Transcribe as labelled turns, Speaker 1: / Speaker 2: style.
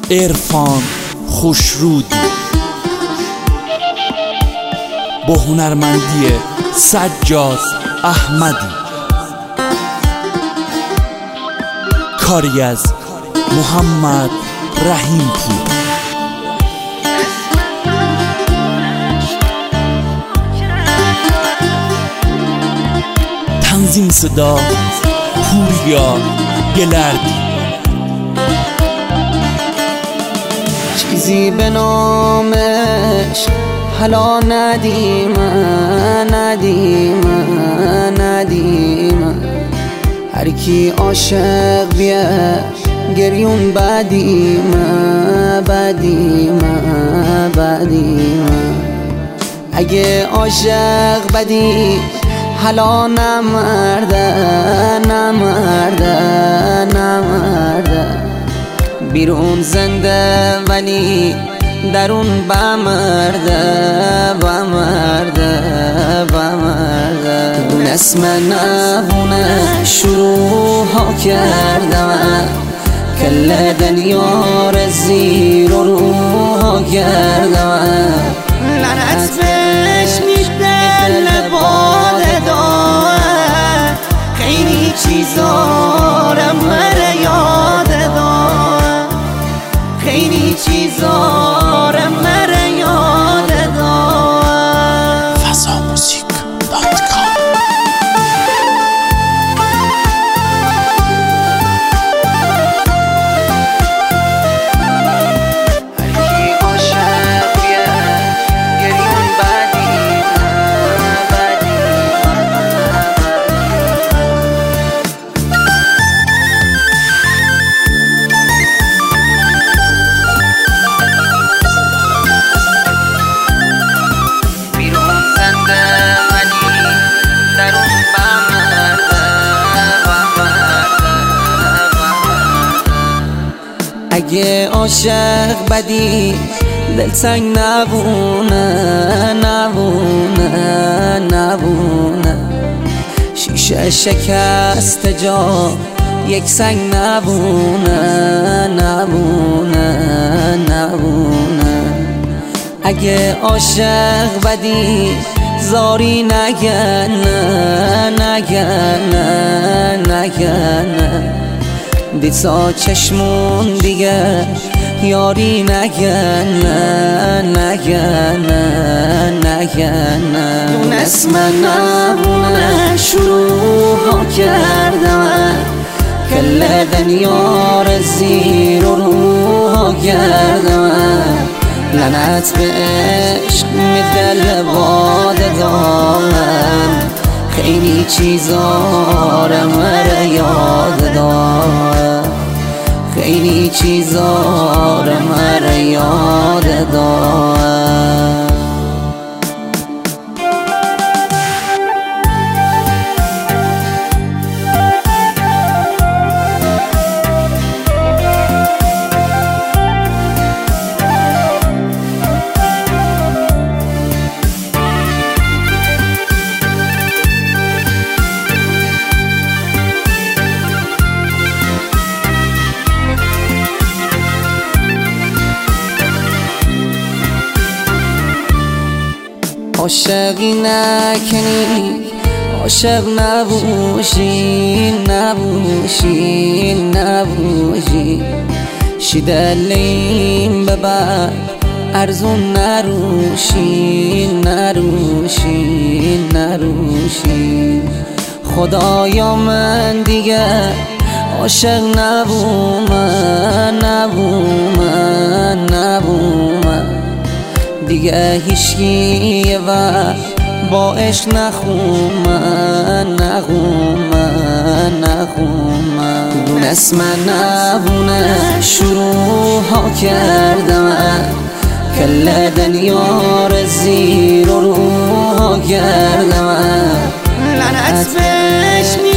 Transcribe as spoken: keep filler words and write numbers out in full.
Speaker 1: عرفان خوشرودی با هنرمندی سجاد احمدی، کاری از محمد رحیم پور، تنظیم صدا پوریا گلردی.
Speaker 2: چیزی به نامش حالا ندیم ندیم ندیم، هر کی عاشق بیه گریون بدیم بدیم بدیم. اگه عاشق بدی حالا نمرده نمرده نمرده، بیرون زنده ولی درون بمرده بمرده بمرده. نسم نبونه شروع ها کردم، کل دنیا رو زیر و رو ها کردم. لعنت بهش میده لباد داره، خیلی چیزا رو مره یاد داره، خیلی چیزا رو مره یاد داره.
Speaker 1: فضا موزیک دات کام.
Speaker 2: هر کی عاشق بیه گریون بدیم بدیم. بیرون زنده ولی درون بمرده بمرده بمرده. اگه عاشق بدی دلتنگ نبونه نبونه نبونه، شیشه شکست جا یک سنگ نبونه نبونه نبونه. اگه عاشق بدی زاری نگنه نگنه نگنه، دیسا چشمون دیگه یاری نگنه نگنه نگنه. دونست من نبونه شروع ها کردم، کل دنیا رو زیر و رو ها کردم. لعنت به عشق میده لباد دارم، خیلی چیزا رو مره یاد دارم، خیلی چیزا رو مره یاد دارم. عاشقی نکنی عاشق نبوشی نبوشی نبوشی، شیدلیم ببر ارزون نروشی نروشی نروشی. خدایا من دیگه عاشق نبوم نبوم نبوم، دیگه هیچکی و با عشق نخوم نخوم نخوم. دونست من نبونه شروع ها کردم، کل دنیا رو زیر و رو ها کردم. لعنت بهش